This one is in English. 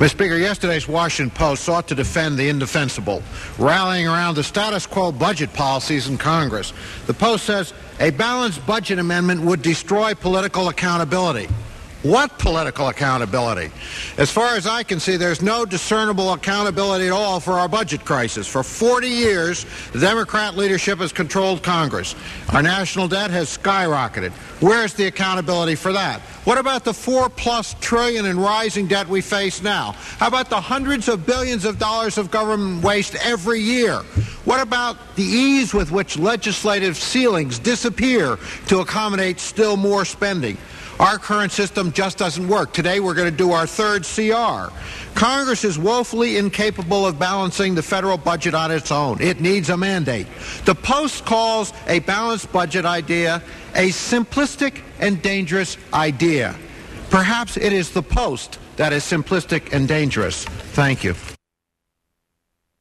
Mr. Speaker, yesterday's Washington Post sought to defend the indefensible, rallying around the status quo budget policies in Congress. The Post says a balanced budget amendment would destroy political accountability. What political accountability? As far as I can see, there's no discernible accountability at all for our budget crisis. For 40 years, the Democrat leadership has controlled Congress. Our national debt has skyrocketed. Where's the accountability for that? What about the $4+ trillion in rising debt we face now? How about the hundreds of billions of dollars of government waste every year? What about the ease with which legislative ceilings disappear to accommodate still more spending? Our current system just doesn't work. Today we're going to do our third CR. Congress is woefully incapable of balancing the federal budget on its own. It needs a mandate. The Post calls a balanced budget idea a simplistic and dangerous idea. Perhaps it is the Post that is simplistic and dangerous. Thank you.